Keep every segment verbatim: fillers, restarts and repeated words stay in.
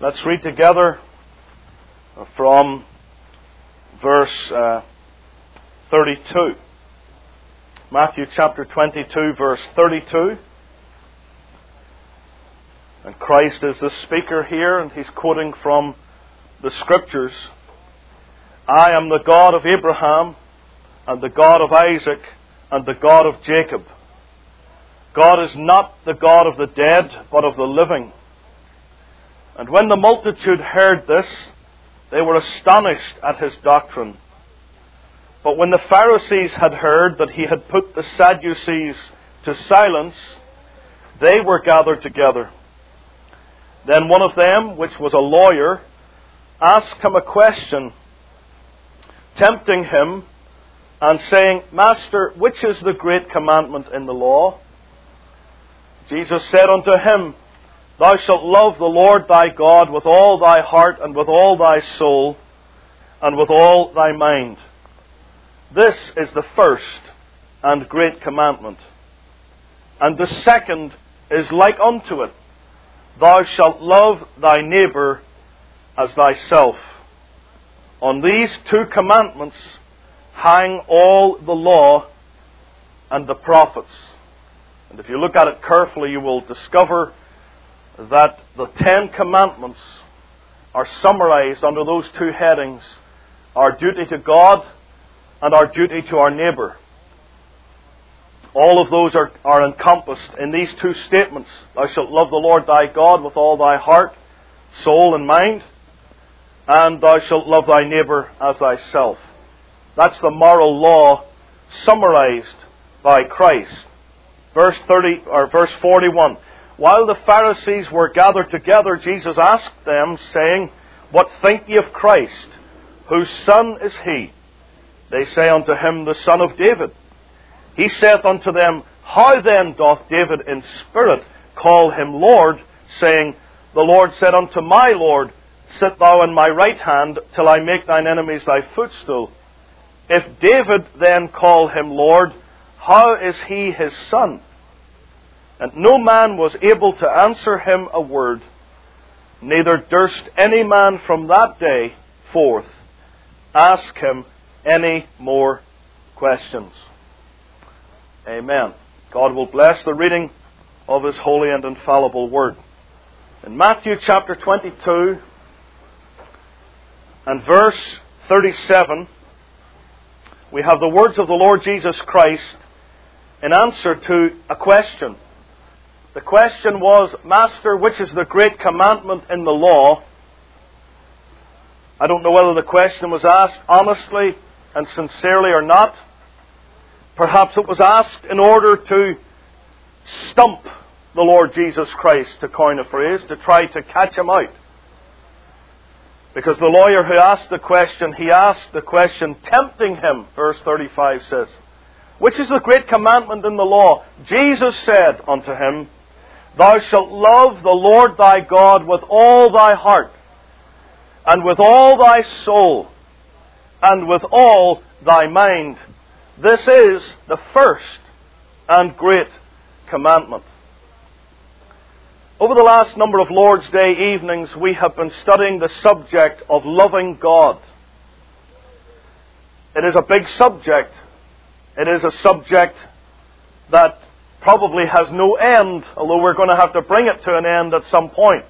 Let's read together from verse uh, thirty-two. Matthew chapter twenty-two, verse thirty-two. And Christ is the speaker here, and He's quoting from the Scriptures. I am the God of Abraham, and the God of Isaac, and the God of Jacob. God is not the God of the dead, but of the living. And when the multitude heard this, they were astonished at His doctrine. But when the Pharisees had heard that He had put the Sadducees to silence, they were gathered together. Then one of them, which was a lawyer, asked Him a question, tempting Him, and saying, Master, which is the great commandment in the law? Jesus said unto him, Thou shalt love the Lord thy God with all thy heart, and with all thy soul, and with all thy mind. This is the first and great commandment. And the second is like unto it. Thou shalt love thy neighbour as thyself. On these two commandments hang all the law and the prophets. And if you look at it carefully, you will discover that the Ten Commandments are summarized under those two headings: our duty to God and our duty to our neighbour. All of those are, are encompassed in these two statements. Thou shalt love the Lord thy God with all thy heart, soul and mind, and thou shalt love thy neighbour as thyself. That's the moral law summarized by Christ. Verse thirty or verse forty-one. While the Pharisees were gathered together, Jesus asked them, saying, What think ye of Christ? Whose son is he? They say unto him, The son of David. He saith unto them, How then doth David in spirit call him Lord, saying, The Lord said unto my Lord, Sit thou in my right hand, till I make thine enemies thy footstool. If David then call him Lord, how is he his son? And no man was able to answer him a word, neither durst any man from that day forth ask him any more questions. Amen. God will bless the reading of His holy and infallible Word. In Matthew chapter twenty-two and verse thirty-seven, we have the words of the Lord Jesus Christ in answer to a question. The question was, Master, which is the great commandment in the law? I don't know whether the question was asked honestly and sincerely or not. Perhaps it was asked in order to stump the Lord Jesus Christ, to coin a phrase, to try to catch Him out. Because the lawyer who asked the question, he asked the question tempting Him, verse thirty-five says, Which is the great commandment in the law? Jesus said unto him, Thou shalt love the Lord thy God with all thy heart, and with all thy soul, and with all thy mind. This is the first and great commandment. Over the last number of Lord's Day evenings, we have been studying the subject of loving God. It is a big subject. It is a subject that probably has no end, although we're going to have to bring it to an end at some point.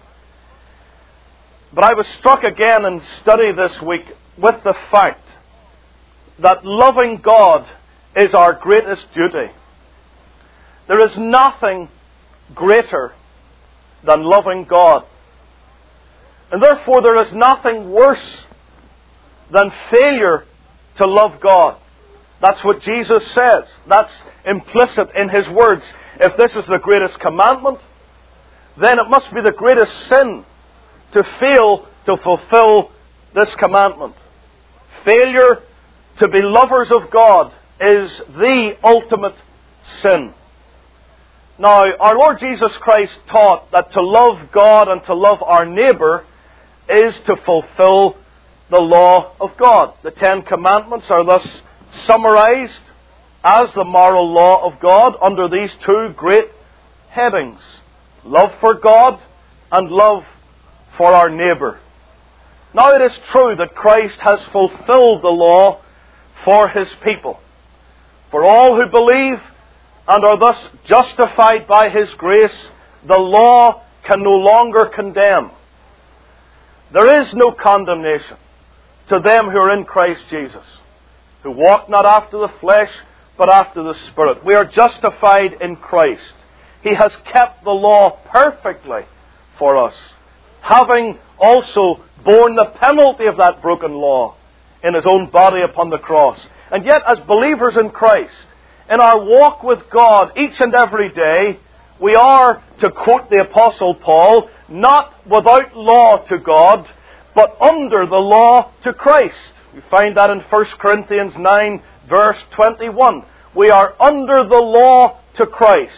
But I was struck again in study this week with the fact that loving God is our greatest duty. There is nothing greater than loving God. And therefore there is nothing worse than failure to love God. That's what Jesus says. That's implicit in His words. If this is the greatest commandment, then it must be the greatest sin to fail to fulfill this commandment. Failure to be lovers of God is the ultimate sin. Now, our Lord Jesus Christ taught that to love God and to love our neighbour is to fulfill the law of God. The Ten Commandments are thus summarized as the moral law of God under these two great headings: love for God and love for our neighbour. Now it is true that Christ has fulfilled the law for His people. For all who believe and are thus justified by His grace, the law can no longer condemn. There is no condemnation to them who are in Christ Jesus, who walk not after the flesh, but after the Spirit. We are justified in Christ. He has kept the law perfectly for us, having also borne the penalty of that broken law in His own body upon the cross. And yet, as believers in Christ, in our walk with God each and every day, we are, to quote the Apostle Paul, not without law to God, but under the law to Christ. We find that in First Corinthians nine, verse twenty-one. We are under the law to Christ.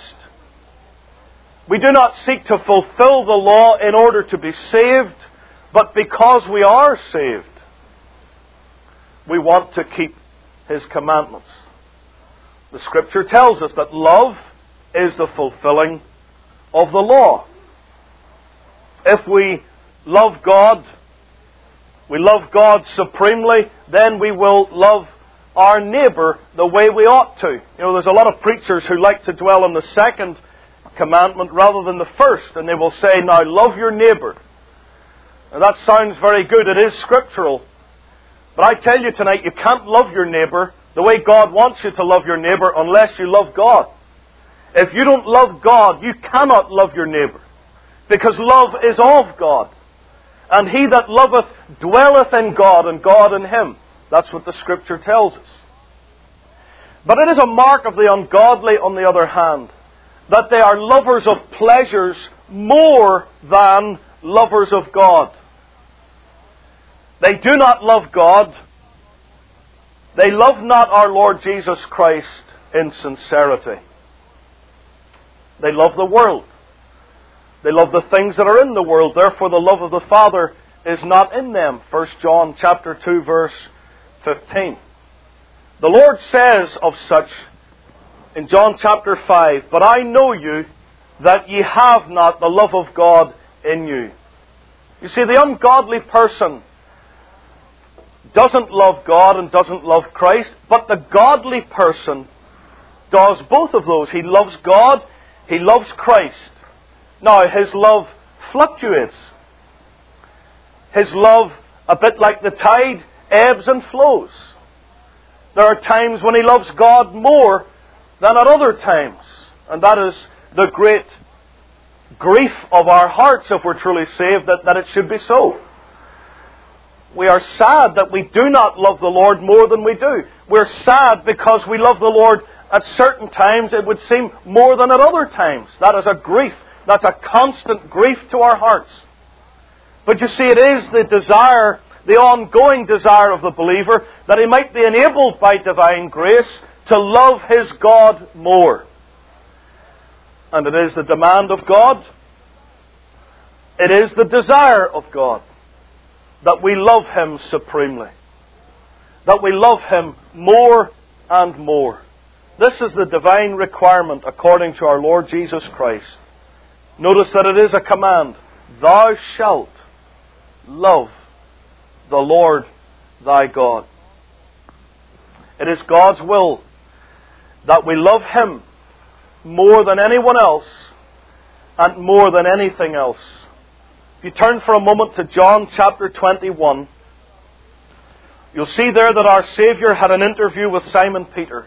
We do not seek to fulfill the law in order to be saved, but because we are saved, we want to keep His commandments. The Scripture tells us that love is the fulfilling of the law. If we love God, we love God supremely, then we will love our neighbour the way we ought to. You know, there's a lot of preachers who like to dwell on the second commandment rather than the first, and they will say, now love your neighbour. Now that sounds very good, it is scriptural. But I tell you tonight, you can't love your neighbour the way God wants you to love your neighbour unless you love God. If you don't love God, you cannot love your neighbour, because love is of God. And he that loveth dwelleth in God, and God in him. That's what the Scripture tells us. But it is a mark of the ungodly, on the other hand, that they are lovers of pleasures more than lovers of God. They do not love God. They love not our Lord Jesus Christ in sincerity. They love the world. They love the things that are in the world. Therefore the love of the Father is not in them. First John chapter two, verse fifteen. The Lord says of such in John chapter five, but I know you, that ye have not the love of God in you. You see, the ungodly person doesn't love God and doesn't love Christ, but the godly person does both of those. He loves God, he loves Christ. Now, his love fluctuates. His love, a bit like the tide, ebbs and flows. There are times when he loves God more than at other times. And that is the great grief of our hearts, if we're truly saved, that, that it should be so. We are sad that we do not love the Lord more than we do. We're sad because we love the Lord at certain times, it would seem, more than at other times. That is a grief. That's a constant grief to our hearts. But you see, it is the desire, the ongoing desire of the believer, that he might be enabled by divine grace to love his God more. And it is the demand of God, it is the desire of God, that we love Him supremely. That we love Him more and more. This is the divine requirement according to our Lord Jesus Christ. Notice that it is a command. Thou shalt love the Lord thy God. It is God's will that we love Him more than anyone else and more than anything else. If you turn for a moment to John chapter twenty-one, you'll see there that our Saviour had an interview with Simon Peter.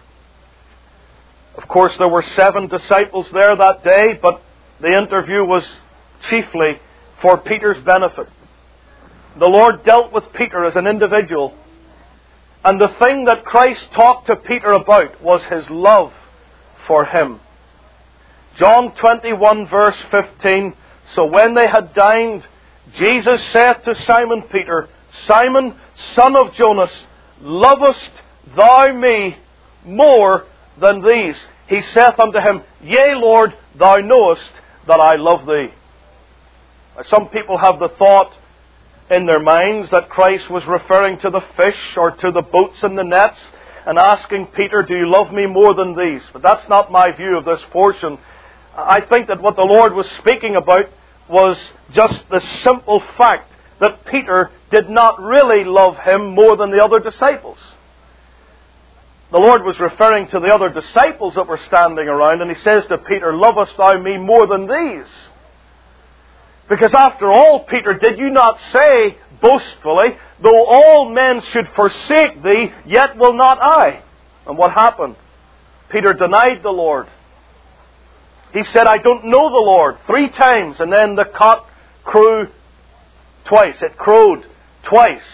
Of course, there were seven disciples there that day, but the interview was chiefly for Peter's benefit. The Lord dealt with Peter as an individual, and the thing that Christ talked to Peter about was His love for him. John twenty-one, verse fifteen, so when they had dined, Jesus saith to Simon Peter, Simon, son of Jonas, lovest thou me more than these? He saith unto him, Yea, Lord, thou knowest that I love thee. Some people have the thought in their minds that Christ was referring to the fish or to the boats and the nets and asking Peter, do you love me more than these? But that's not my view of this portion. I think that what the Lord was speaking about was just the simple fact that Peter did not really love him more than the other disciples. The Lord was referring to the other disciples that were standing around, and He says to Peter, "Lovest thou me more than these?" Because after all, Peter, did you not say boastfully, "Though all men should forsake thee, yet will not I"? And what happened? Peter denied the Lord. He said, "I don't know the Lord," three times, and then the cock crew twice. It crowed twice.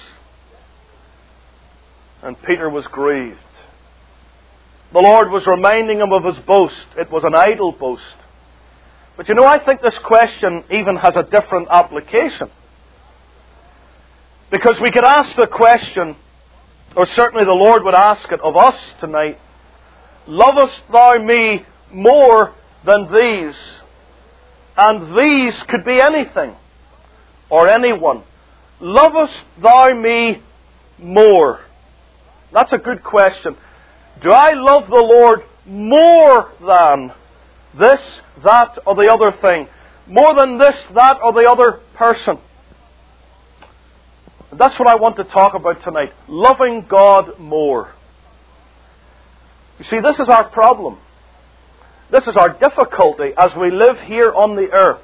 And Peter was grieved. The Lord was reminding him of his boast. It was an idle boast. But you know, I think this question even has a different application. Because we could ask the question, or certainly the Lord would ask it of us tonight, "Lovest thou me more than these?" And these could be anything or anyone. Lovest thou me more? That's a good question. Do I love the Lord more than this, that, or the other thing? More than this, that, or the other person? And that's what I want to talk about tonight. Loving God more. You see, this is our problem. This is our difficulty as we live here on the earth.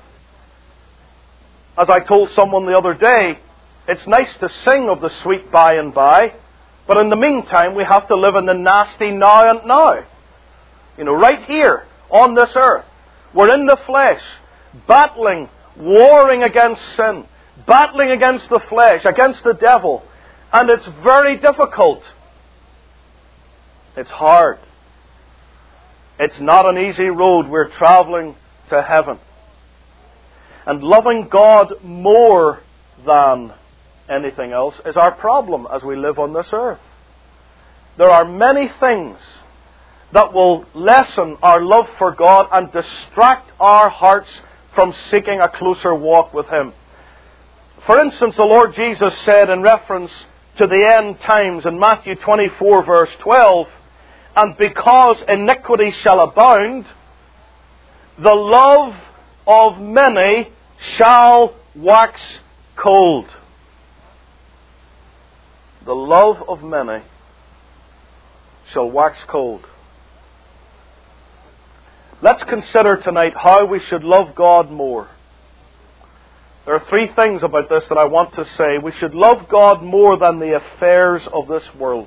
As I told someone the other day, it's nice to sing of the sweet by and by, but in the meantime we have to live in the nasty now and now. You know, right here on this earth. We're in the flesh, battling, warring against sin, battling against the flesh, against the devil. And it's very difficult. It's hard. It's not an easy road. We're traveling to heaven. And loving God more than anything else is our problem as we live on this earth. There are many things that will lessen our love for God and distract our hearts from seeking a closer walk with Him. For instance, the Lord Jesus said in reference to the end times in Matthew twenty-four verse twelve, "And because iniquity shall abound, the love of many shall wax cold." The love of many shall wax cold. Let's consider tonight how we should love God more. There are three things about this that I want to say. We should love God more than the affairs of this world.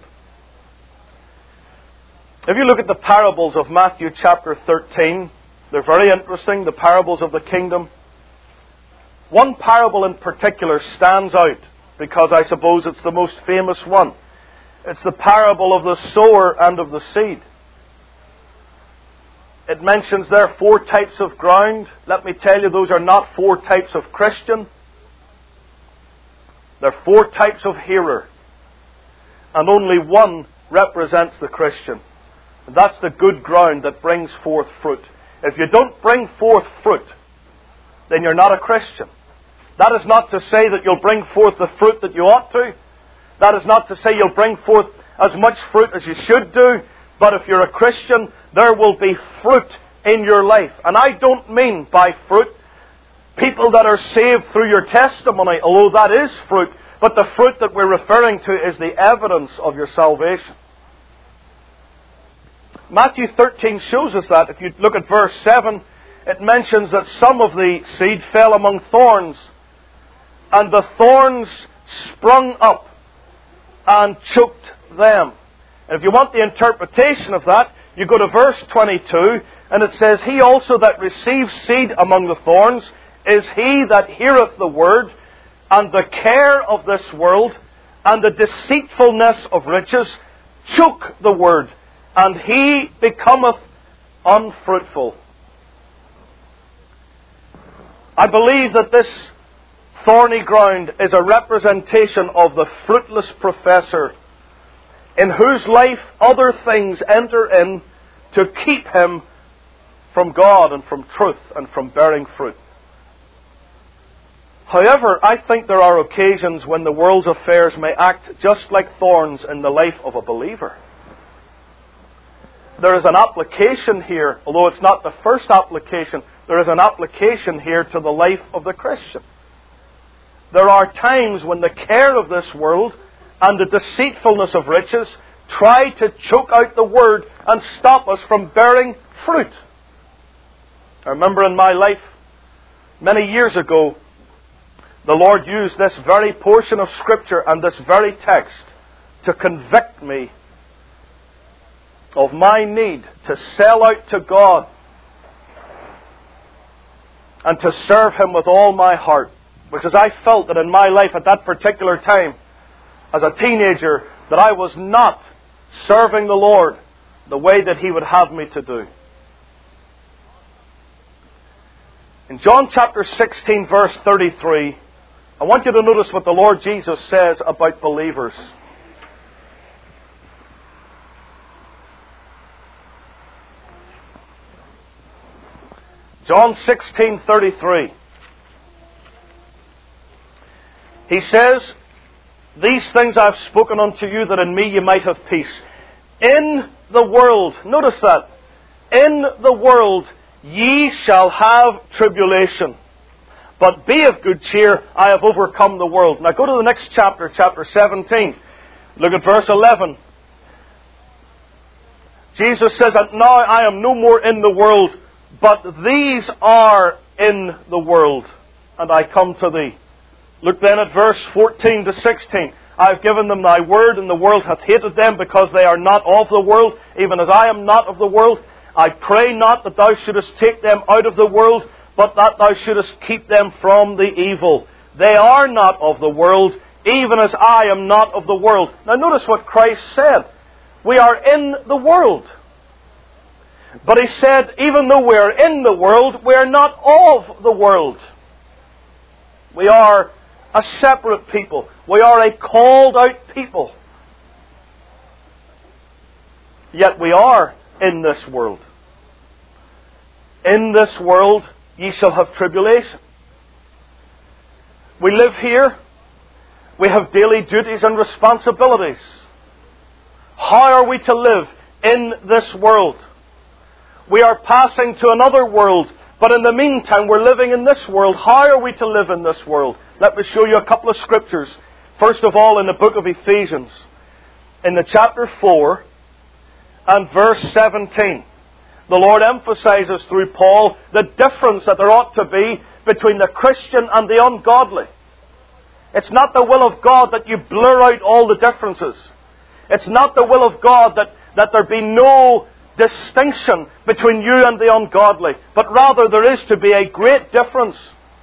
If you look at the parables of Matthew chapter thirteen, they're very interesting, the parables of the kingdom. One parable in particular stands out because I suppose it's the most famous one. It's the parable of the sower and of the seed. It mentions there are four types of ground. Let me tell you, those are not four types of Christian. They're four types of hearer. And only one represents the Christian. And that's the good ground that brings forth fruit. If you don't bring forth fruit, then you're not a Christian. That is not to say that you'll bring forth the fruit that you ought to. That is not to say you'll bring forth as much fruit as you should do. But if you're a Christian, there will be fruit in your life. And I don't mean by fruit people that are saved through your testimony, although that is fruit. But the fruit that we're referring to is the evidence of your salvation. Matthew thirteen shows us that. If you look at verse seven, it mentions that some of the seed fell among thorns, and the thorns sprung up and choked them. And if you want the interpretation of that, you go to verse twenty-two, and it says, "He also that receives seed among the thorns is he that heareth the word, and the care of this world, and the deceitfulness of riches choke the word, and he becometh unfruitful." I believe that this thorny ground is a representation of the fruitless professor, in whose life other things enter in to keep him from God and from truth and from bearing fruit. However, I think there are occasions when the world's affairs may act just like thorns in the life of a believer. There is an application here, although it's not the first application, there is an application here to the life of the Christian. There are times when the care of this world and the deceitfulness of riches try to choke out the Word and stop us from bearing fruit. I remember in my life, many years ago, the Lord used this very portion of Scripture and this very text to convict me of my need to sell out to God and to serve Him with all my heart. Because I felt that in my life at that particular time, as a teenager, that I was not serving the Lord the way that He would have me to do. In John chapter sixteen, verse thirty-three, I want you to notice what the Lord Jesus says about believers. John sixteen thirty-three. He says, "These things I have spoken unto you, that in me you might have peace. In the world," notice that, "in the world ye shall have tribulation. But be of good cheer, I have overcome the world." Now go to the next chapter, chapter seventeen. Look at verse eleven. Jesus says, "And now I am no more in the world, but these are in the world, and I come to thee." Look then at verse fourteen to sixteen. "I have given them thy word, and the world hath hated them, because they are not of the world, even as I am not of the world. I pray not that thou shouldest take them out of the world, but that thou shouldest keep them from the evil. They are not of the world, even as I am not of the world." Now notice what Christ said. We are in the world. But He said, even though we are in the world, we are not of the world. We are a separate people. We are a called out people. Yet we are in this world. "In this world ye shall have tribulation." We live here. We have daily duties and responsibilities. How are we to live in this world? We are passing to another world, but in the meantime we're living in this world. How are we to live in this world? Let me show you a couple of scriptures. First of all, in the book of Ephesians, in the chapter four and verse seventeen. The Lord emphasizes through Paul the difference that there ought to be between the Christian and the ungodly. It's not the will of God that you blur out all the differences. It's not the will of God that, that there be no distinction between you and the ungodly. But rather there is to be a great difference.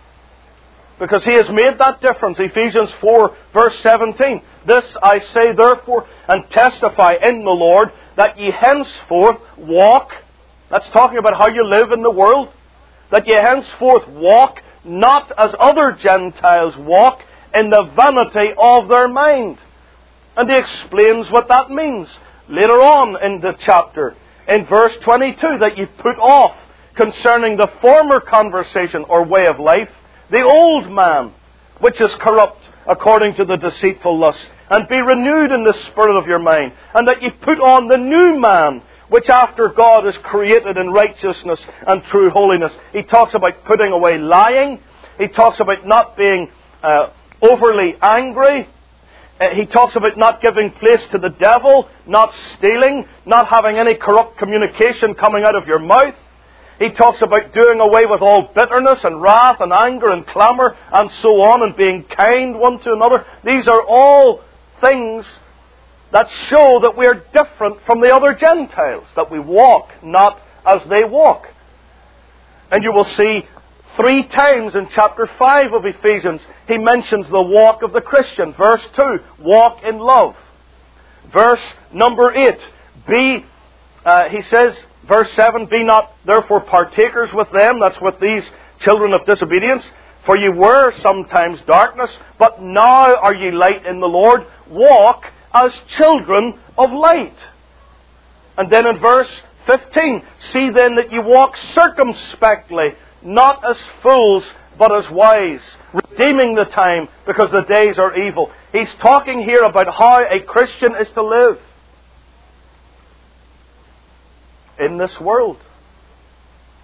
Because He has made that difference. Ephesians four verse seventeen. "This I say therefore, and testify in the Lord, that ye henceforth walk," that's talking about how you live in the world, "that ye henceforth walk not as other Gentiles walk, in the vanity of their mind." And he explains what that means later on in the chapter. In verse twenty-two, that ye put off concerning the former conversation or way of life, the old man, which is corrupt according to the deceitful lust, and be renewed in the spirit of your mind, and that ye put on the new man, which after God is created in righteousness and true holiness. He talks about putting away lying. He talks about not being uh, overly angry. Uh, he talks about not giving place to the devil, not stealing, not having any corrupt communication coming out of your mouth. He talks about doing away with all bitterness and wrath and anger and clamour and so on, and being kind one to another. These are all things that show that we are different from the other Gentiles, that we walk not as they walk. And you will see three times in chapter five of Ephesians, he mentions the walk of the Christian. Verse two, walk in love. Verse number eight, be, uh, he says, verse seven, be not therefore partakers with them, that's with these children of disobedience, for ye were sometimes darkness, but now are ye light in the Lord. Walk as children of light. And then in verse fifteen, see then that ye walk circumspectly, not as fools, but as wise, redeeming the time, because the days are evil. He's talking here about how a Christian is to live in this world.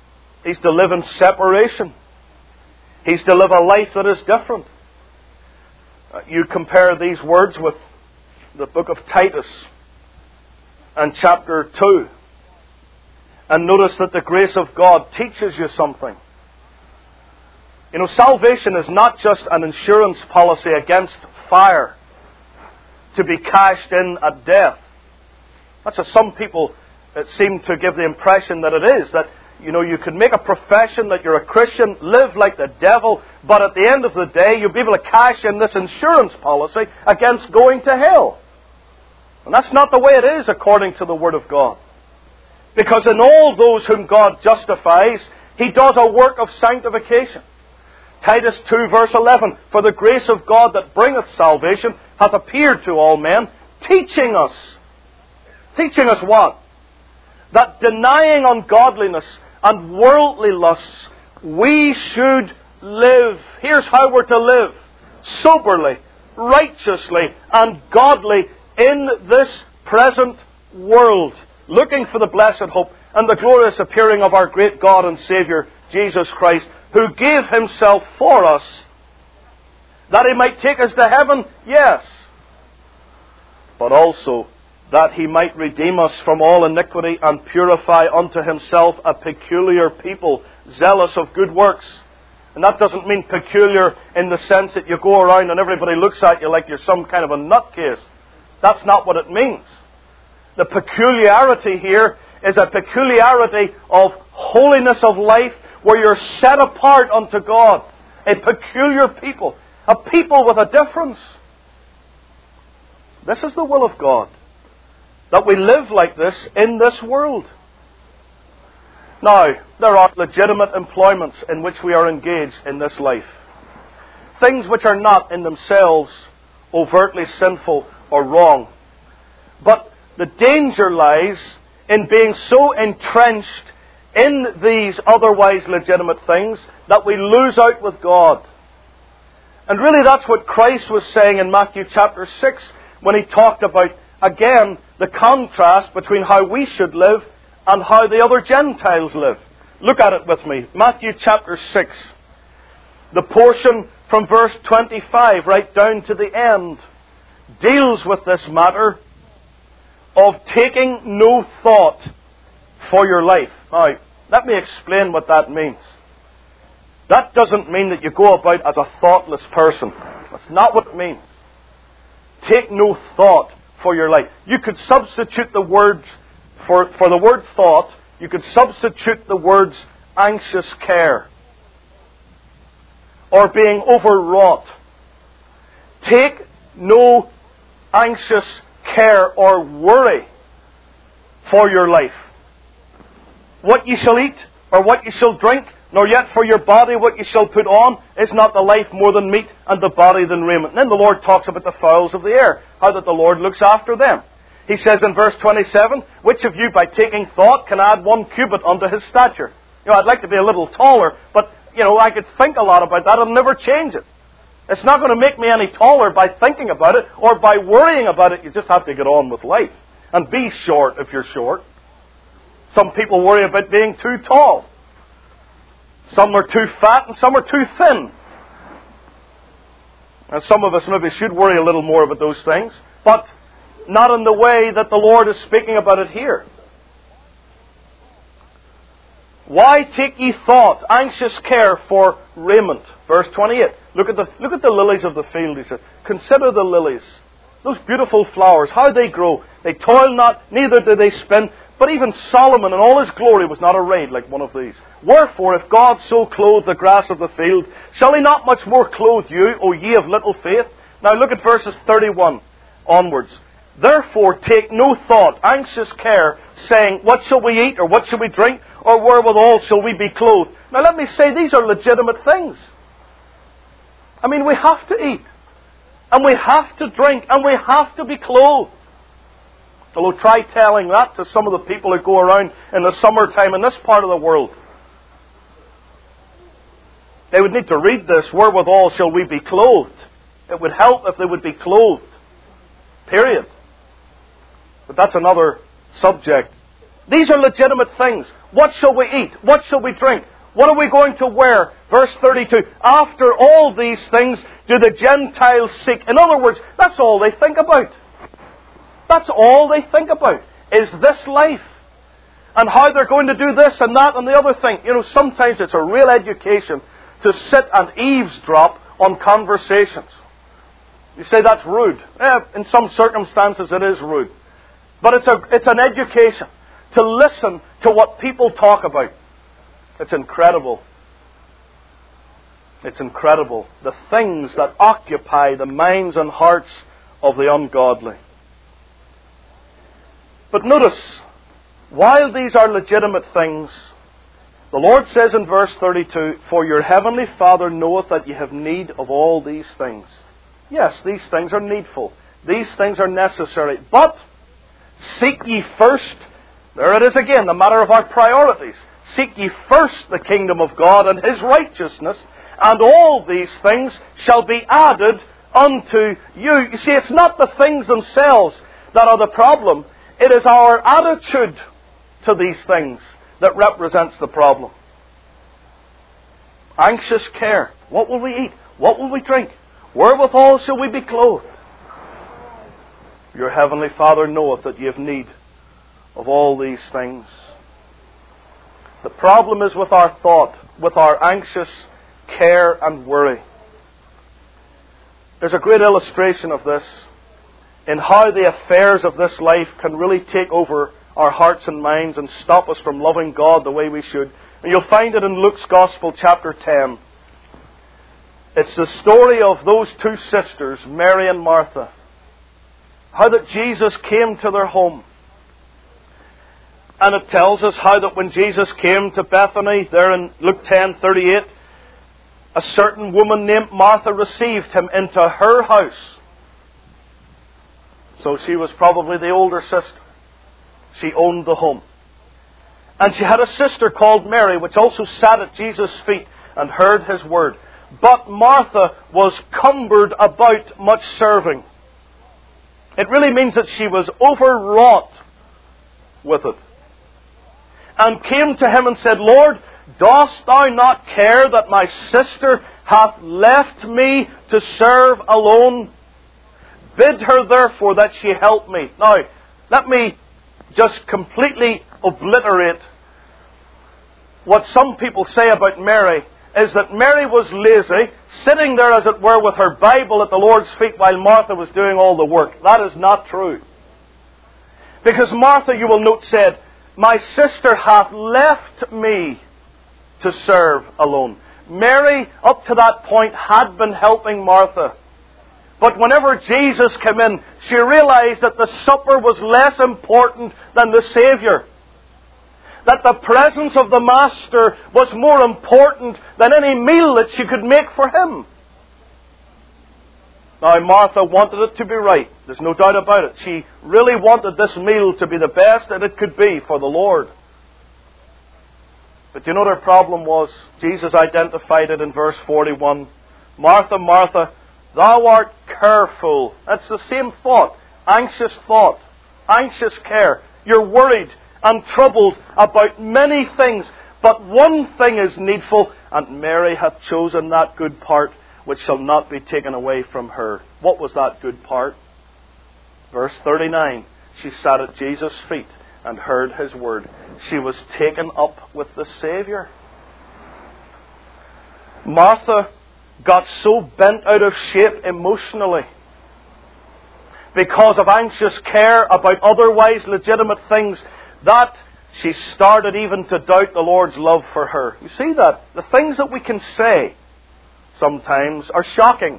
He's to live in separation. He's to live a life that is different. Uh, you compare these words with the book of Titus and chapter two. And notice that the grace of God teaches you something. You know, salvation is not just an insurance policy against fire to be cashed in at death. That's what some people seem to give the impression that it is. That, you know, you can make a profession that you're a Christian, live like the devil, but at the end of the day, you'll be able to cash in this insurance policy against going to hell. And that's not the way it is according to the Word of God. Because in all those whom God justifies, He does a work of sanctification. Titus two verse eleven, for the grace of God that bringeth salvation hath appeared to all men, teaching us. Teaching us what? That denying ungodliness and worldly lusts, we should live. Here's how we're to live. Soberly, righteously, and godly in this present world, looking for the blessed hope and the glorious appearing of our great God and Saviour, Jesus Christ, who gave Himself for us, that He might take us to heaven, yes, but also that He might redeem us from all iniquity and purify unto Himself a peculiar people, zealous of good works. And that doesn't mean peculiar in the sense that you go around and everybody looks at you like you're some kind of a nutcase. That's not what it means. The peculiarity here is a peculiarity of holiness of life where you're set apart unto God. A peculiar people. A people with a difference. This is the will of God. That we live like this in this world. Now, there are legitimate employments in which we are engaged in this life. Things which are not in themselves overtly sinful or wrong. But the danger lies in being so entrenched in these otherwise legitimate things that we lose out with God. And really that's what Christ was saying in Matthew chapter six when He talked about, again, the contrast between how we should live and how the other Gentiles live. Look at it with me. Matthew chapter six. The portion from verse twenty-five right down to the end deals with this matter of taking no thought for your life. Now, let me explain what that means. That doesn't mean that you go about as a thoughtless person. That's not what it means. Take no thought for your life. You could substitute the word, for, for the word thought, you could substitute the words anxious care. Or being overwrought. Take no anxious care or worry for your life. What you shall eat, or what you shall drink, nor yet for your body what you shall put on, is not the life more than meat, and the body than raiment. And then the Lord talks about the fowls of the air, how that the Lord looks after them. He says in verse twenty-seven, which of you by taking thought can add one cubit unto his stature? You know, I'd like to be a little taller, but, you know, I could think a lot about that and never change it. It's not going to make me any taller by thinking about it or by worrying about it. You just have to get on with life. And be short if you're short. Some people worry about being too tall. Some are too fat and some are too thin. And some of us maybe should worry a little more about those things. But not in the way that the Lord is speaking about it here. Why take ye thought, anxious care for raiment? Verse twenty-eight. Look at the look at the lilies of the field, he says. Consider the lilies. Those beautiful flowers, how they grow. They toil not, neither do they spin. But even Solomon in all his glory was not arrayed like one of these. Wherefore, if God so clothe the grass of the field, shall He not much more clothe you, O ye of little faith? Now look at verses thirty-one onwards. Therefore take no thought, anxious care, saying, what shall we eat, or what shall we drink, or wherewithal shall we be clothed? Now let me say, these are legitimate things. I mean, we have to eat, and we have to drink, and we have to be clothed. Although try telling that to some of the people who go around in the summertime in this part of the world. They would need to read this, wherewithal shall we be clothed. It would help if they would be clothed. Period. But that's another subject. These are legitimate things. What shall we eat? What shall we drink? What are we going to wear? Verse thirty-two. After all these things do the Gentiles seek. In other words, that's all they think about. That's all they think about, is this life. And how they're going to do this and that and the other thing. You know, sometimes it's a real education to sit and eavesdrop on conversations. You say that's rude. Eh, in some circumstances it is rude. But it's a it's an education to listen to what people talk about. It's incredible. It's incredible. The things that occupy the minds and hearts of the ungodly. But notice, while these are legitimate things, the Lord says in verse thirty-two, "For your heavenly Father knoweth that ye have need of all these things." Yes, these things are needful. These things are necessary. But seek ye first, there it is again, the matter of our priorities. Seek ye first the kingdom of God and His righteousness, and all these things shall be added unto you. You see, it's not the things themselves that are the problem. It is our attitude to these things that represents the problem. Anxious care. What will we eat? What will we drink? Wherewithal shall we be clothed? Your heavenly Father knoweth that ye have need of all these things. The problem is with our thought, with our anxious care and worry. There's a great illustration of this in how the affairs of this life can really take over our hearts and minds and stop us from loving God the way we should. And you'll find it in Luke's Gospel, chapter ten. It's the story of those two sisters, Mary and Martha. How that Jesus came to their home. And it tells us how that when Jesus came to Bethany, there in Luke ten thirty-eight, a certain woman named Martha received Him into her house. So she was probably the older sister. She owned the home. And she had a sister called Mary, which also sat at Jesus' feet and heard His word. But Martha was cumbered about much serving. It really means that she was overwrought with it. And came to Him and said, "Lord, dost Thou not care that my sister hath left me to serve alone? Bid her therefore that she help me." Now, let me just completely obliterate what some people say about Mary, is that Mary was lazy, sitting there as it were with her Bible at the Lord's feet while Martha was doing all the work. That is not true. Because Martha, you will note, said, "My sister hath left me to serve alone." Mary, up to that point, had been helping Martha. But whenever Jesus came in, she realized that the supper was less important than the Savior. That the presence of the Master was more important than any meal that she could make for Him. Now, Martha wanted it to be right. There's no doubt about it. She really wanted this meal to be the best that it could be for the Lord. But you know what her problem was? Jesus identified it in verse forty-one. "Martha, Martha, thou art careful." That's the same thought. Anxious thought. Anxious care. You're worried and troubled about many things. But one thing is needful, and Mary hath chosen that good part which shall not be taken away from her. What was that good part? Verse thirty-nine. She sat at Jesus' feet and heard His word. She was taken up with the Savior. Martha got so bent out of shape emotionally because of anxious care about otherwise legitimate things that she started even to doubt the Lord's love for her. You see that? The things that we can say sometimes are shocking.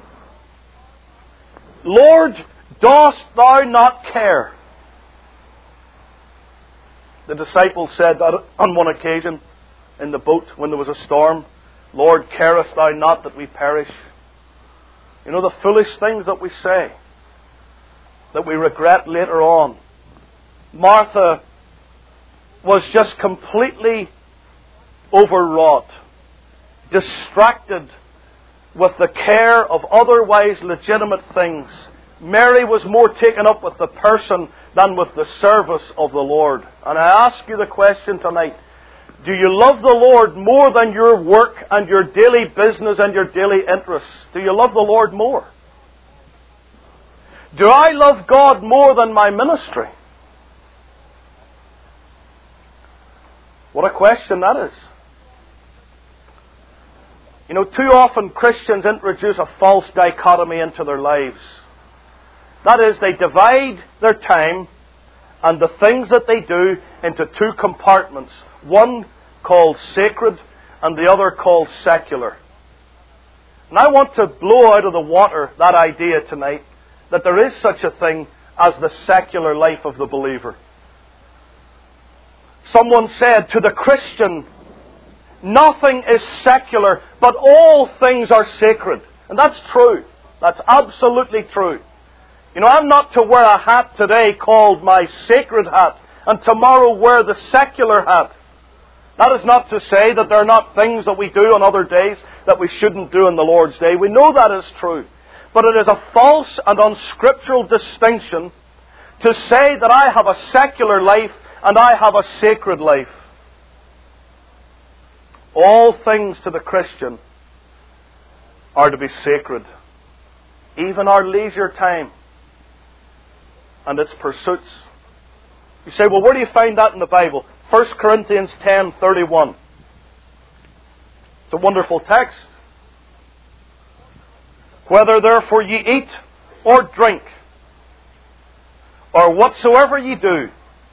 "Lord, dost Thou not care?" The disciples said that on one occasion in the boat when there was a storm. "Lord, carest Thou not that we perish?" You know, the foolish things that we say, that we regret later on. Martha was just completely overwrought, distracted with the care of otherwise legitimate things. Mary was more taken up with the person than with the service of the Lord. And I ask you the question tonight, Do you love the Lord more than your work and your daily business and your daily interests? Do you love the Lord more? Do I love God more than my ministry? What a question that is. You know, too often Christians introduce a false dichotomy into their lives. That is, they divide their time and the things that they do into two compartments. One called sacred and the other called secular. And I want to blow out of the water that idea tonight that there is such a thing as the secular life of the believer. Someone said, to the Christian, nothing is secular, but all things are sacred. And that's true. That's absolutely true. You know, I'm not to wear a hat today called my sacred hat, and tomorrow wear the secular hat. That is not to say that there are not things that we do on other days that we shouldn't do on the Lord's Day. We know that is true. But it is a false and unscriptural distinction to say that I have a secular life and I have a sacred life. All things to the Christian are to be sacred. Even our leisure time and its pursuits. You say, well, where do you find that in the Bible? First Corinthians ten thirty-one. It's a wonderful text. Whether therefore ye eat or drink, or whatsoever ye do.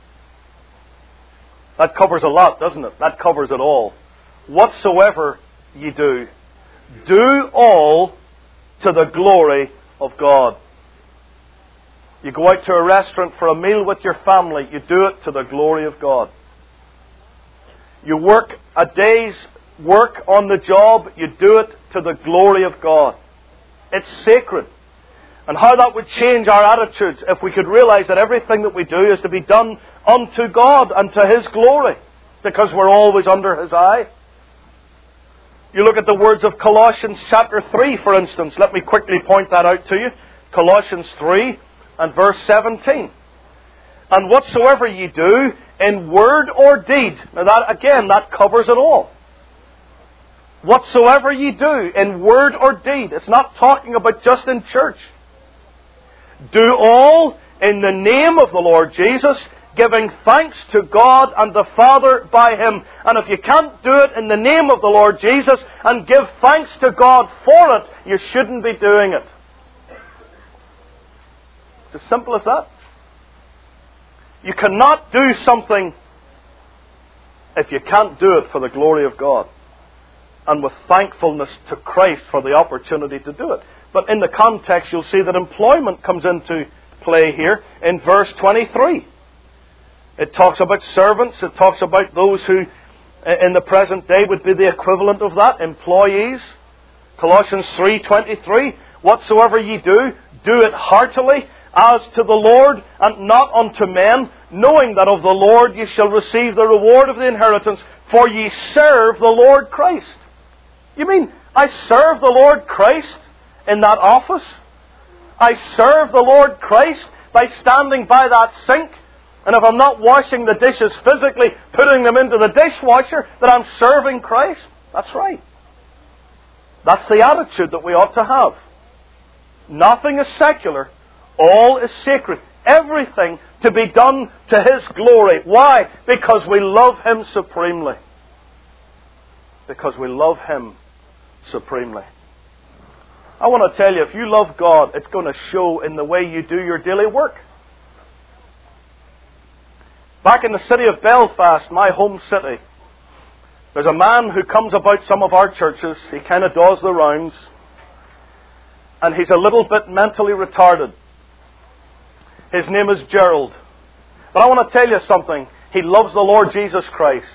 That covers a lot, doesn't it? That covers it all. Whatsoever ye do, do all to the glory of God. You go out to a restaurant for a meal with your family, you do it to the glory of God. You work a day's work on the job, you do it to the glory of God. It's sacred. And how that would change our attitudes if we could realize that everything that we do is to be done unto God and to His glory, because we're always under His eye. You look at the words of Colossians chapter three, for instance. Let me quickly point that out to you. Colossians three and verse seventeen. And whatsoever ye do in word or deed. Now that, again, that covers it all. Whatsoever ye do in word or deed. It's not talking about just in church. Do all in the name of the Lord Jesus, giving thanks to God and the Father by Him. And if you can't do it in the name of the Lord Jesus and give thanks to God for it, you shouldn't be doing it. It's as simple as that. You cannot do something if you can't do it for the glory of God and with thankfulness to Christ for the opportunity to do it. But in the context, you'll see that employment comes into play here in verse twenty-three. It talks about servants. It talks about those who in the present day would be the equivalent of that, employees. Colossians three twenty-three, whatsoever ye do, do it heartily, as to the Lord and not unto men, knowing that of the Lord ye shall receive the reward of the inheritance, for ye serve the Lord Christ. You mean, I serve the Lord Christ in that office? I serve the Lord Christ by standing by that sink, and if I'm not washing the dishes physically, putting them into the dishwasher, that I'm serving Christ? That's right. That's the attitude that we ought to have. Nothing is secular. All is sacred. Everything to be done to His glory. Why? Because we love Him supremely. Because we love Him supremely. I want to tell you, if you love God, it's going to show in the way you do your daily work. Back in the city of Belfast, my home city, there's a man who comes about some of our churches. He kind of does the rounds. And he's a little bit mentally retarded. His name is Gerald. But I want to tell you something. He loves the Lord Jesus Christ.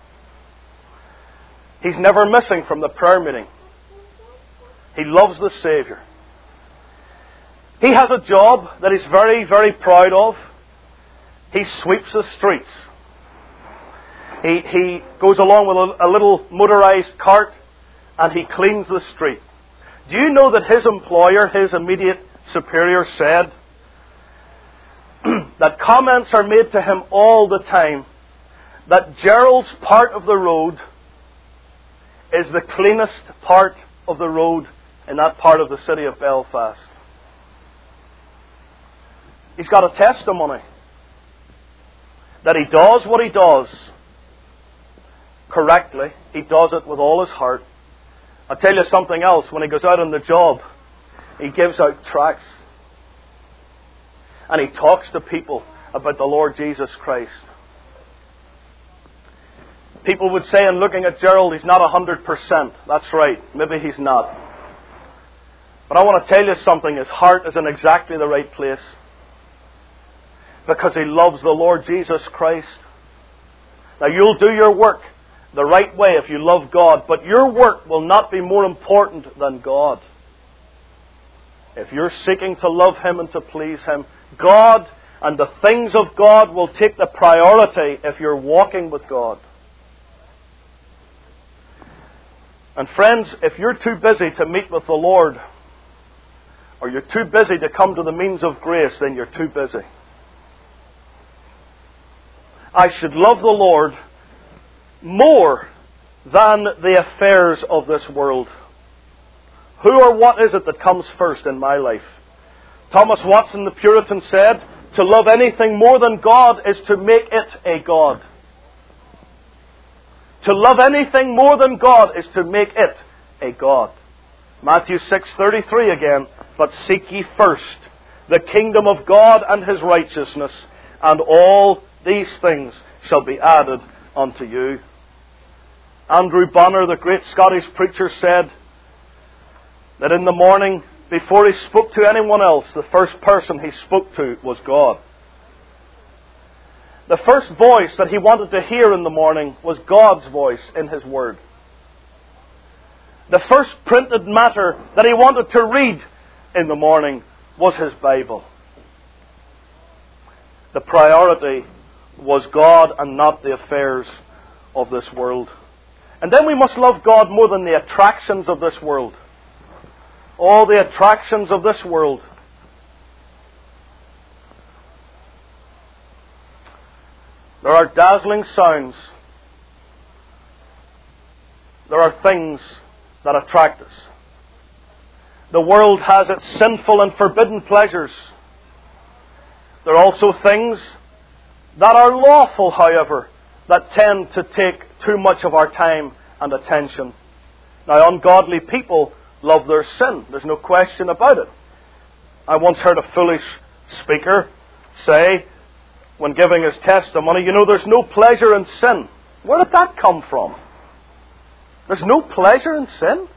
He's never missing from the prayer meeting. He loves the Savior. He has a job that he's very, very proud of. He sweeps the streets. He, he goes along with a, a little motorized cart and he cleans the street. Do you know that his employer, his immediate superior, said that comments are made to him all the time that Gerald's part of the road is the cleanest part of the road in that part of the city of Belfast. He's got a testimony that he does what he does correctly. He does it with all his heart. I'll tell you something else. When he goes out on the job, he gives out tracts. And he talks to people about the Lord Jesus Christ. People would say, in looking at Gerald, he's not one hundred percent. That's right. Maybe he's not. But I want to tell you something. His heart is in exactly the right place. Because he loves the Lord Jesus Christ. Now, you'll do your work the right way if you love God. But your work will not be more important than God. If you're seeking to love Him and to please Him, God and the things of God will take the priority if you're walking with God. And friends, if you're too busy to meet with the Lord, or you're too busy to come to the means of grace, then you're too busy. I should love the Lord more than the affairs of this world. Who or what is it that comes first in my life? Thomas Watson, the Puritan, said, to love anything more than God is to make it a God. To love anything more than God is to make it a God. Matthew six thirty-three again, but seek ye first the kingdom of God and His righteousness, and all these things shall be added unto you. Andrew Bonner, the great Scottish preacher, said that in the morning, before he spoke to anyone else, the first person he spoke to was God. The first voice that he wanted to hear in the morning was God's voice in His Word. The first printed matter that he wanted to read in the morning was his Bible. The priority was God and not the affairs of this world. And then we must love God more than the attractions of this world. All the attractions of this world. There are dazzling sounds. There are things that attract us. The world has its sinful and forbidden pleasures. There are also things that are lawful, however, that tend to take too much of our time and attention. Now, ungodly people love their sin. There's no question about it. I once heard a foolish speaker say, when giving his testimony, you know, there's no pleasure in sin. Where did that come from? There's no pleasure in sin?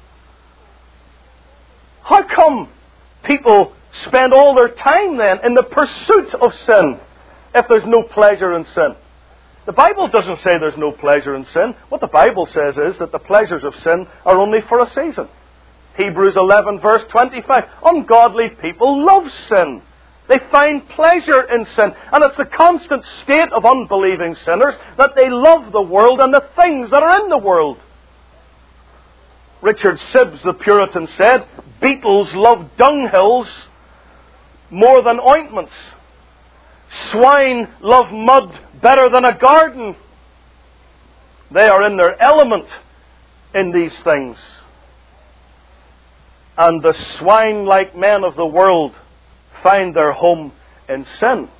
How come people spend all their time then in the pursuit of sin if there's no pleasure in sin? The Bible doesn't say there's no pleasure in sin. What the Bible says is that the pleasures of sin are only for a season. Hebrews eleven verse twenty-five. Ungodly people love sin. They find pleasure in sin. And it's the constant state of unbelieving sinners that they love the world and the things that are in the world. Richard Sibbes, the Puritan, said, beetles love dunghills more than ointments. Swine love mud better than a garden. They are in their element in these things. And the swine-like men of the world find their home in sin.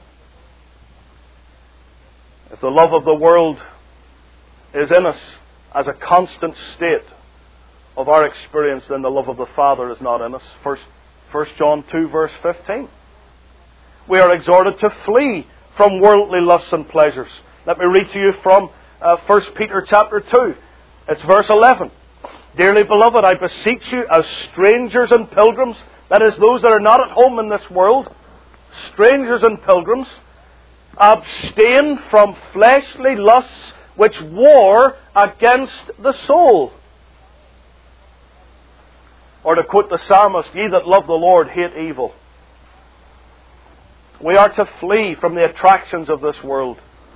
If the love of the world is in us as a constant state of our experience, then the love of the Father is not in us. First John two verse fifteen. We are exhorted to flee from worldly lusts and pleasures. Let me read to you from uh, First Peter chapter two. It's verse eleven. Dearly beloved, I beseech you as strangers and pilgrims, that is, those that are not at home in this world, strangers and pilgrims, abstain from fleshly lusts which war against the soul. Or to quote the psalmist, ye that love the Lord hate evil. We are to flee from the attractions of this world.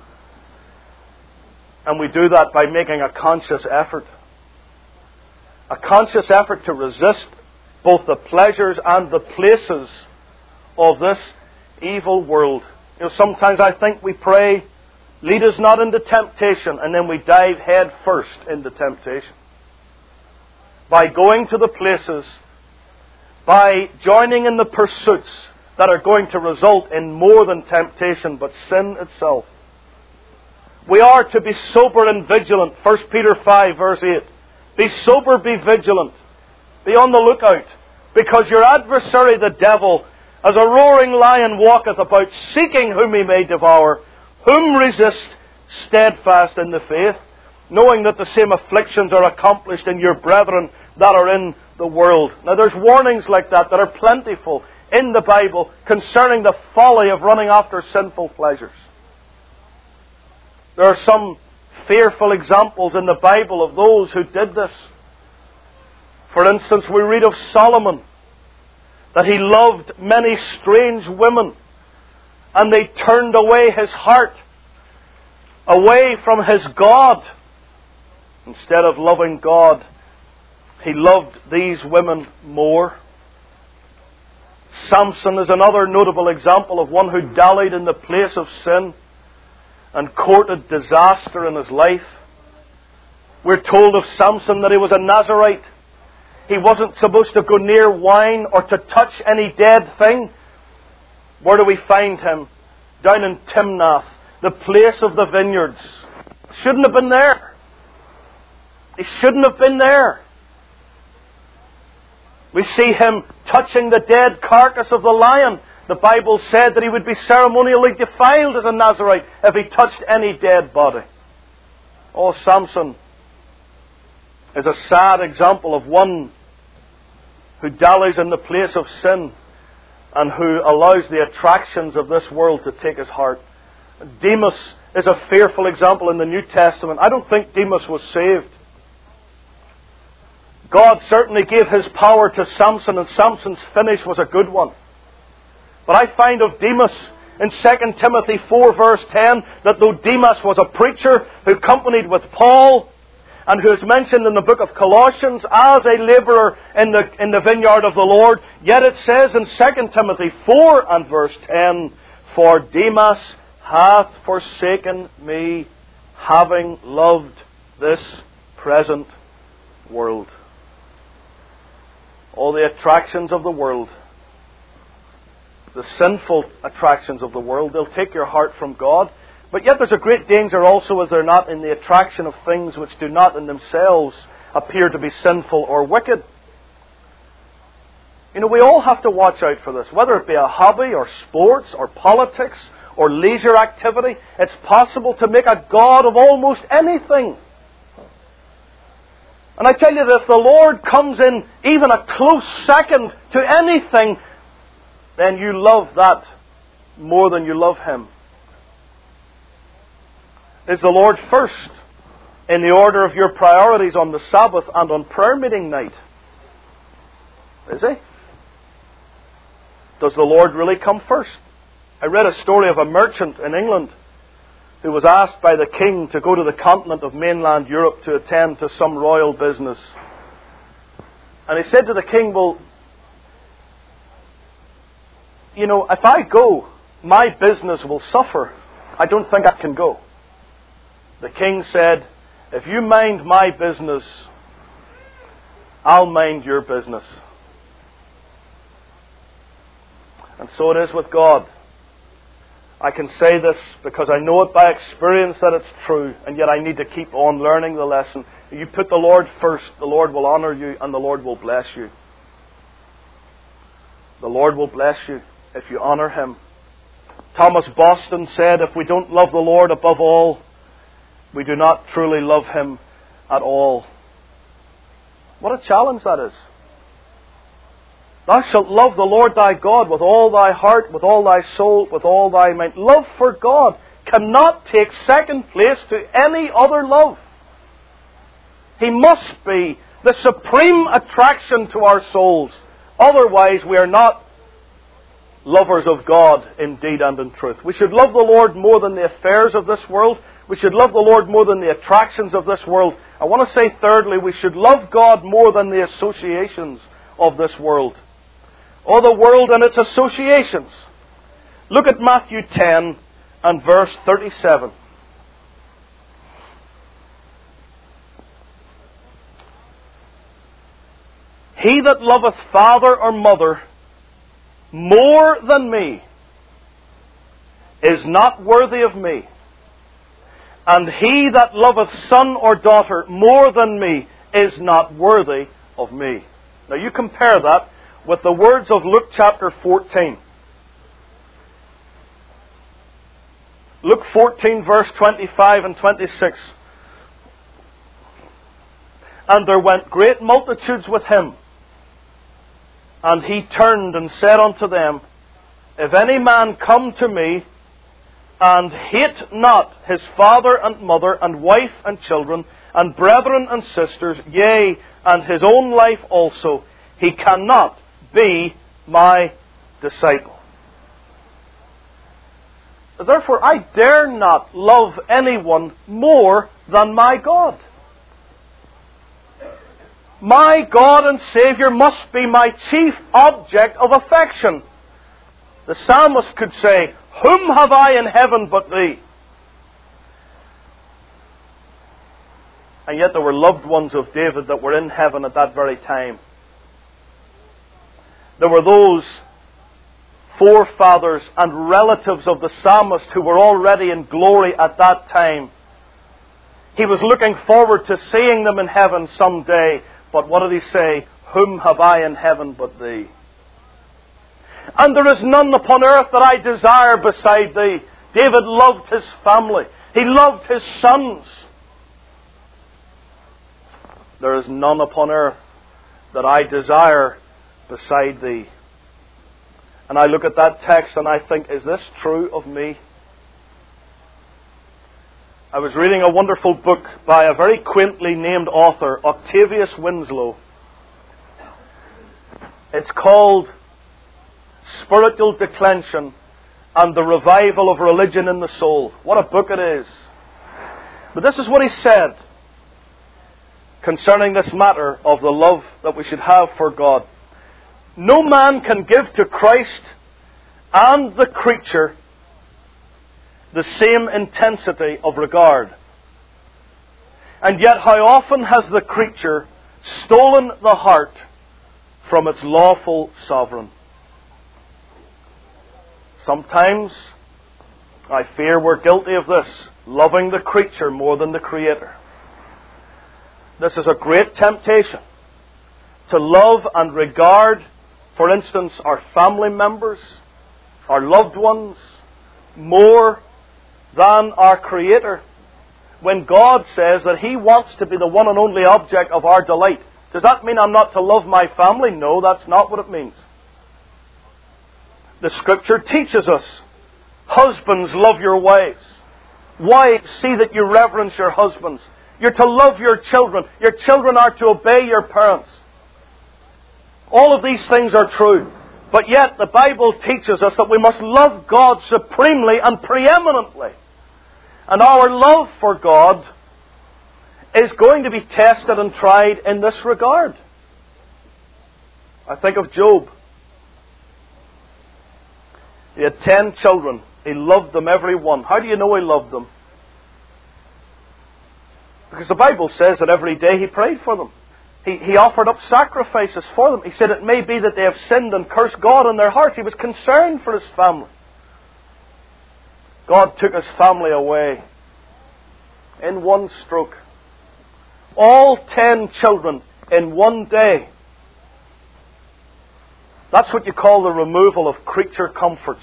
And we do that by making a conscious effort. A conscious effort to resist both the pleasures and the places of this evil world. You know, sometimes I think we pray Lead us not into temptation, and then we dive head first into temptation. By going to the places, by joining in the pursuits that are going to result in more than temptation, but sin itself. We are to be sober and vigilant. First Peter five, verse eight. Be sober, be vigilant. Be on the lookout, because your adversary, the devil, as a roaring lion walketh about, seeking whom he may devour. Whom resist, steadfast in the faith, knowing that the same afflictions are accomplished in your brethren that are in the world. Now there's warnings like that that are plentiful in the Bible concerning the folly of running after sinful pleasures. There are some fearful examples in the Bible of those who did this. For instance, we read of Solomon, that he loved many strange women, and they turned away his heart, away from his God. Instead of loving God, he loved these women more. Samson is another notable example of one who dallied in the place of sin and courted disaster in his life. We're told of Samson that he was a Nazirite. He wasn't supposed to go near wine or to touch any dead thing. Where do we find him? Down in Timnath, the place of the vineyards. Shouldn't have been there. He shouldn't have been there. We see him touching the dead carcass of the lion. The Bible said that he would be ceremonially defiled as a Nazirite if he touched any dead body. Oh, Samson is a sad example of one who dallies in the place of sin and who allows the attractions of this world to take his heart. Demas is a fearful example in the New Testament. I don't think Demas was saved. God certainly gave his power to Samson, and Samson's finish was a good one. But I find of Demas in Second Timothy four verse ten that though Demas was a preacher who companied with Paul, and who is mentioned in the book of Colossians as a labourer in the, in the vineyard of the Lord, yet it says in Second Timothy four and verse ten, for Demas hath forsaken me, having loved this present world. All the attractions of the world, the sinful attractions of the world, they'll take your heart from God. But yet there's a great danger also, is there not, in the attraction of things which do not in themselves appear to be sinful or wicked. You know, we all have to watch out for this. Whether it be a hobby or sports or politics or leisure activity, it's possible to make a god of almost anything. And I tell you that if the Lord comes in even a close second to anything, then you love that more than you love Him. Is the Lord first in the order of your priorities on the Sabbath and on prayer meeting night? Is He? Does the Lord really come first? I read a story of a merchant in England who was asked by the king to go to the continent of mainland Europe to attend to some royal business. And he said to the king, well, you know, if I go, my business will suffer. I don't think I can go. The king said, if you mind my business, I'll mind your business. And so it is with God. I can say this because I know it by experience that it's true, and yet I need to keep on learning the lesson. If you put the Lord first, the Lord will honour you and the Lord will bless you. The Lord will bless you if you honour Him. Thomas Boston said, if we don't love the Lord above all, we do not truly love Him at all. What a challenge that is. Thou shalt love the Lord thy God with all thy heart, with all thy soul, with all thy mind. Love for God cannot take second place to any other love. He must be the supreme attraction to our souls. Otherwise, we are not lovers of God in deed and in truth. We should love the Lord more than the affairs of this world. We should love the Lord more than the attractions of this world. I want to say thirdly, we should love God more than the associations of this world. Or the world and its associations. Look at Matthew ten and verse thirty-seven. He that loveth father or mother more than me is not worthy of me. And he that loveth son or daughter more than me is not worthy of me. Now you compare that with the words of Luke chapter fourteen. Luke fourteen verse twenty-five and twenty-six. And there went great multitudes with him. And he turned and said unto them, If any man come to me, and hate not his father and mother, and wife and children, and brethren and sisters, yea, and his own life also, he cannot be my disciple. Therefore, I dare not love anyone more than my God. My God and Savior must be my chief object of affection. The psalmist could say, Whom have I in heaven but Thee? And yet there were loved ones of David that were in heaven at that very time. There were those forefathers and relatives of the psalmist who were already in glory at that time. He was looking forward to seeing them in heaven someday. But what did he say? Whom have I in heaven but Thee? And there is none upon earth that I desire beside Thee. David loved his family. He loved his sons. There is none upon earth that I desire beside Thee. And I look at that text and I think, is this true of me? I was reading a wonderful book by a very quaintly named author, Octavius Winslow. It's called Spiritual Declension and the Revival of Religion in the Soul. What a book it is. But this is what he said concerning this matter of the love that we should have for God. No man can give to Christ and the creature the same intensity of regard. And yet how often has the creature stolen the heart from its lawful sovereign? Sometimes I fear we're guilty of this, loving the creature more than the Creator. This is a great temptation, to love and regard, for instance, our family members, our loved ones, more than our Creator. When God says that He wants to be the one and only object of our delight, does that mean I'm not to love my family? No, that's not what it means. The Scripture teaches us, husbands, love your wives. Wives, see that you reverence your husbands. You're to love your children. Your children are to obey your parents. All of these things are true. But yet the Bible teaches us that we must love God supremely and preeminently. And our love for God is going to be tested and tried in this regard. I think of Job. He had ten children. He loved them, every one. How do you know he loved them? Because the Bible says that every day he prayed for them. He, he offered up sacrifices for them. He said it may be that they have sinned and cursed God in their hearts. He was concerned for his family. God took his family away in one stroke. All ten children in one day. That's what you call the removal of creature comforts.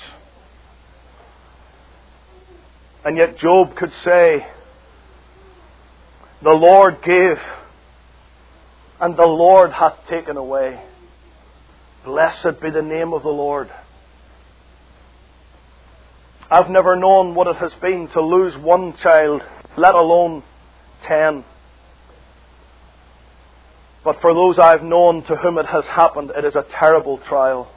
And yet Job could say, the Lord gave, and the Lord hath taken away. Blessed be the name of the Lord. I've never known what it has been to lose one child, let alone ten. But for those I've known to whom it has happened, it is a terrible trial.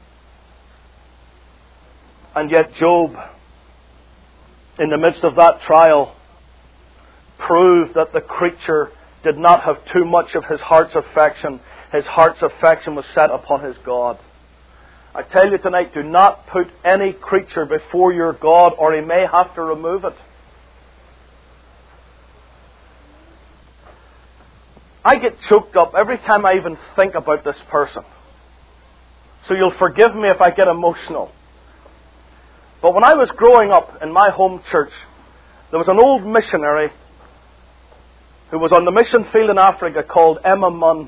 And yet Job, in the midst of that trial, proved that the creature did not have too much of his heart's affection. His heart's affection was set upon his God. I tell you tonight, do not put any creature before your God, or He may have to remove it. I get choked up every time I even think about this person. So you'll forgive me if I get emotional. But when I was growing up in my home church, there was an old missionary who was on the mission field in Africa called Emma Munn.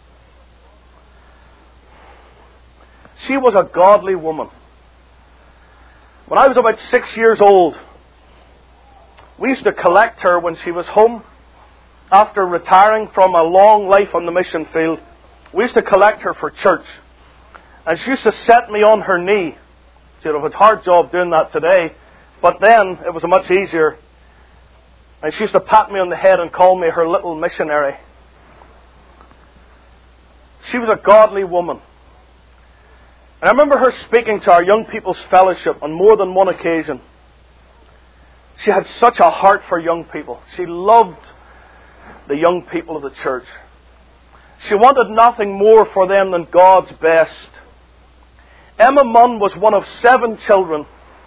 She was a godly woman. When I was about six years old, we used to collect her when she was home. After retiring from a long life on the mission field, we used to collect her for church. And she used to set me on her knee. You know, it's a hard job doing that today, but then it was much easier. And she used to pat me on the head and call me her little missionary. She was a godly woman. And I remember her speaking to our young people's fellowship on more than one occasion. She had such a heart for young people. She loved the young people of the church. She wanted nothing more for them than God's best. Emma Munn was one of seven children,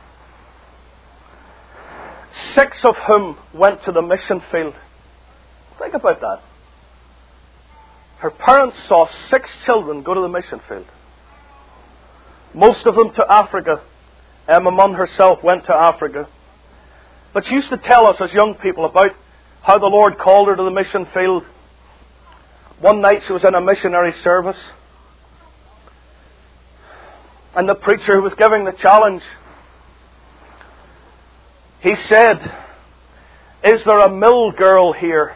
six of whom went to the mission field. Think about that. Her parents saw six children go to the mission field. Most of them to Africa. Emma Munn herself went to Africa. But she used to tell us as young people about how the Lord called her to the mission field. One night she was in a missionary service. And the preacher who was giving the challenge, he said, "Is there a mill girl here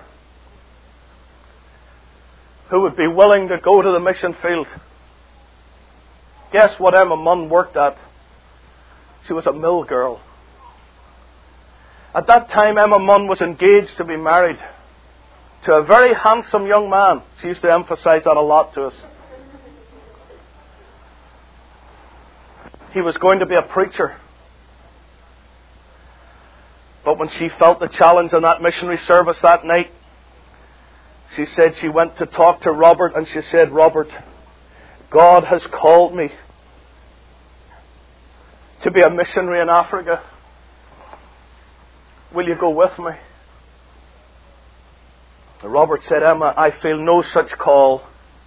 who would be willing to go to the mission field?" Guess what Emma Munn worked at? She was a mill girl. At that time, Emma Munn was engaged to be married to a very handsome young man. She used to emphasize that a lot to us. He was going to be a preacher. But when she felt the challenge in that missionary service that night, she said she went to talk to Robert and she said, "Robert, God has called me to be a missionary in Africa. Will you go with me?" And Robert said, "Emma, I feel no such call.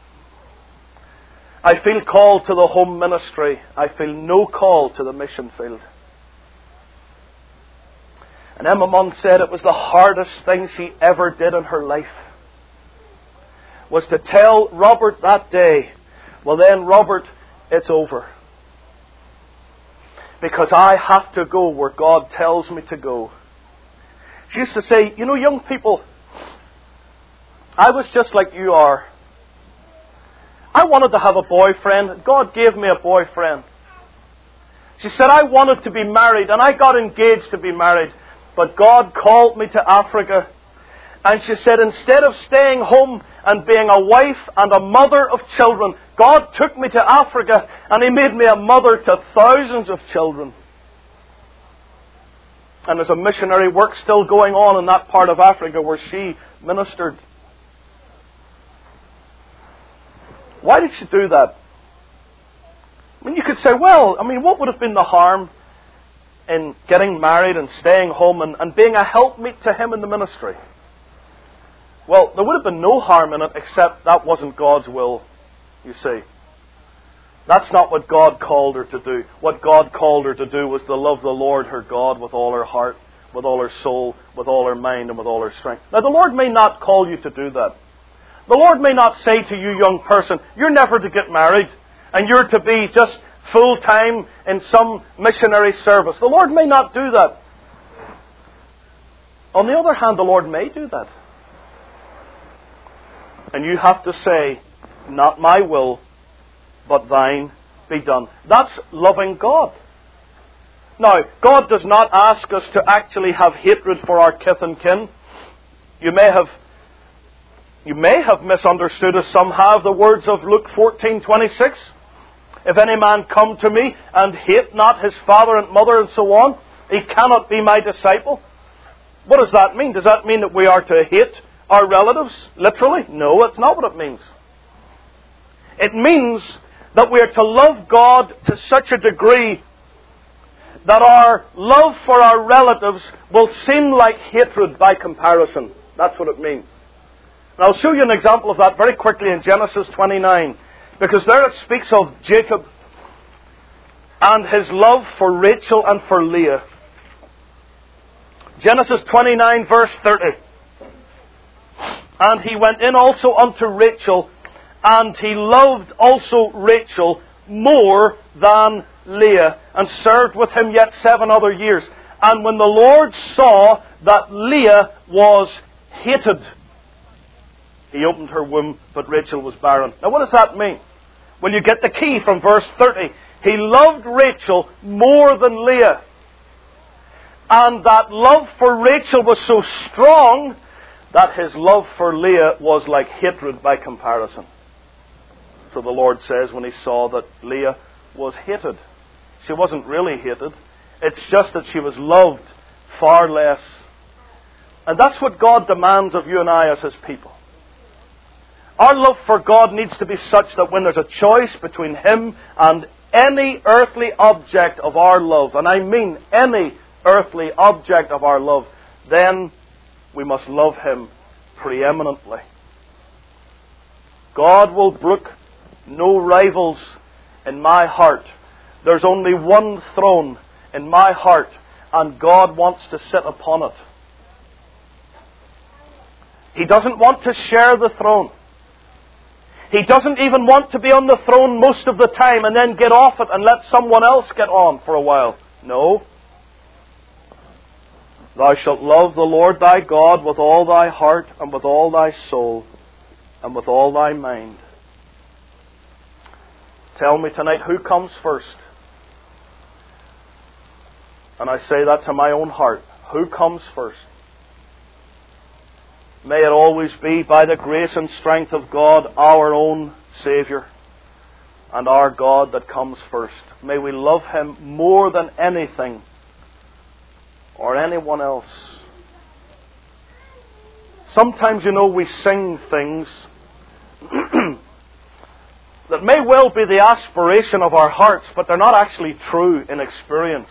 I feel called to the home ministry. I feel no call to the mission field." And Emma Munn said it was the hardest thing she ever did in her life, was to tell Robert that day, "Well then, Robert, it's over. Because I have to go where God tells me to go." She used to say, "You know, young people, I was just like you are. I wanted to have a boyfriend. God gave me a boyfriend." She said, "I wanted to be married and I got engaged to be married. But God called me to Africa." And she said, "Instead of staying home and being a wife and a mother of children, God took me to Africa and He made me a mother to thousands of children." And there's a missionary work still going on in that part of Africa where she ministered. Why did she do that? I mean, you could say, well, I mean, what would have been the harm in getting married and staying home and, and being a helpmeet to Him in the ministry? Well, there would have been no harm in it, except that wasn't God's will, you see. That's not what God called her to do. What God called her to do was to love the Lord her God with all her heart, with all her soul, with all her mind, and with all her strength. Now, the Lord may not call you to do that. The Lord may not say to you, young person, "You're never to get married, and you're to be just full-time in some missionary service." The Lord may not do that. On the other hand, the Lord may do that. And you have to say, "Not my will, but thine be done." That's loving God. Now, God does not ask us to actually have hatred for our kith and kin. You may have You may have misunderstood, as some have, the words of Luke fourteen twenty-six. "If any man come to me and hate not his father and mother," and so on, "he cannot be my disciple." What does that mean? Does that mean that we are to hate our relatives, literally? No, that's not what it means. It means that we are to love God to such a degree that our love for our relatives will seem like hatred by comparison. That's what it means. I'll show you an example of that very quickly in Genesis twenty-nine, because there it speaks of Jacob and his love for Rachel and for Leah. Genesis twenty-nine verse thirty. And he went in also unto Rachel, and he loved also Rachel more than Leah, and served with him yet seven other years. And when the Lord saw that Leah was hated, he opened her womb, but Rachel was barren. Now what does that mean? Well, you get the key from verse thirty. He loved Rachel more than Leah. And that love for Rachel was so strong that his love for Leah was like hatred by comparison. So the Lord says when he saw that Leah was hated. She wasn't really hated. It's just that she was loved far less. And that's what God demands of you and I as His people. Our love for God needs to be such that when there's a choice between Him and any earthly object of our love, and I mean any earthly object of our love, then we must love Him preeminently. God will brook no rivals in my heart. There's only one throne in my heart, and God wants to sit upon it. He doesn't want to share the throne. He doesn't even want to be on the throne most of the time and then get off it and let someone else get on for a while. No. Thou shalt love the Lord thy God with all thy heart and with all thy soul and with all thy mind. Tell me tonight, who comes first? And I say that to my own heart. Who comes first? May it always be by the grace and strength of God, our own Saviour, and our God that comes first. May we love Him more than anything or anyone else. Sometimes, you know, we sing things that may well be the aspiration of our hearts, but they're not actually true in experience.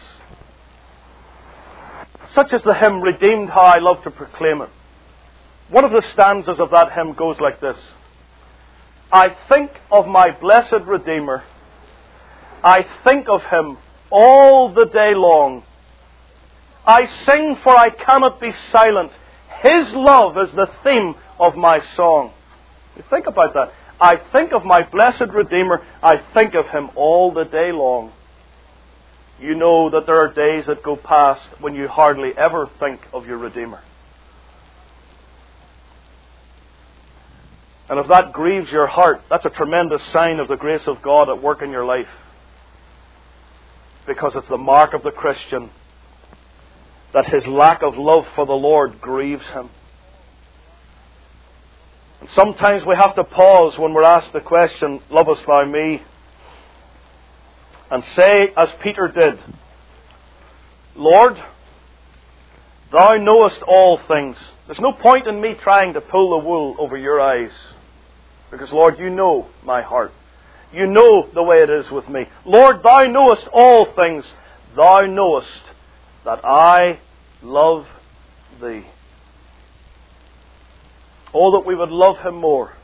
Such as the hymn, Redeemed, How I Love to Proclaim It. One of the stanzas of that hymn goes like this. I think of my blessed Redeemer. I think of Him all the day long. I sing, for I cannot be silent. His love is the theme of my song. You think about that. I think of my blessed Redeemer. I think of Him all the day long. You know that there are days that go past when you hardly ever think of your Redeemer. And if that grieves your heart, that's a tremendous sign of the grace of God at work in your life. Because it's the mark of the Christian that his lack of love for the Lord grieves him. And sometimes we have to pause when we're asked the question, lovest thou me? And say, as Peter did, Lord, thou knowest all things. There's no point in me trying to pull the wool over your eyes. Because, Lord, you know my heart. You know the way it is with me. Lord, thou knowest all things. Thou knowest that I love thee. Oh, that we would love Him more.